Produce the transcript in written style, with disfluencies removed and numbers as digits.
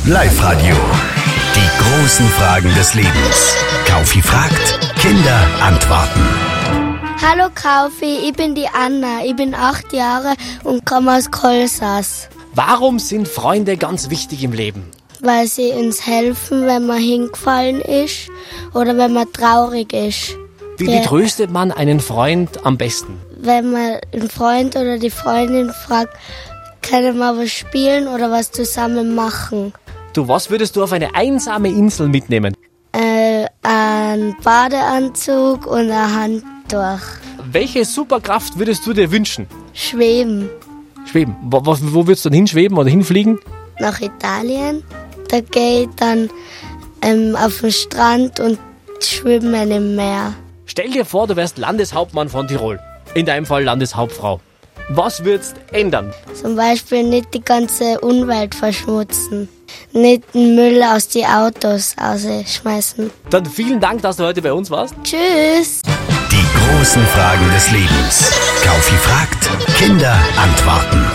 Live-Radio. Die großen Fragen des Lebens. Kaufi fragt, Kinder antworten. Hallo Kaufi, ich bin die Anna. Ich bin 8 Jahre und komme aus Kolsas. Warum sind Freunde ganz wichtig im Leben? Weil sie uns helfen, wenn man hingefallen ist oder wenn man traurig ist. Wie tröstet man einen Freund am besten? Wenn man einen Freund oder die Freundin fragt, können wir was spielen oder was zusammen machen. Du, was würdest du auf eine einsame Insel mitnehmen? Ein Badeanzug und ein Handtuch. Welche Superkraft würdest du dir wünschen? Schweben. Schweben. Wo würdest du dann hinschweben oder hinfliegen? Nach Italien. Da gehe ich dann auf den Strand und schwimme im Meer. Stell dir vor, du wärst Landeshauptmann von Tirol. In deinem Fall Landeshauptfrau. Was würdest du ändern? Zum Beispiel nicht die ganze Umwelt verschmutzen. Nicht den Müll aus die Autos rausschmeißen. Dann vielen Dank, dass du heute bei uns warst. Tschüss. Die großen Fragen des Lebens. Kaufi fragt, Kinder antworten.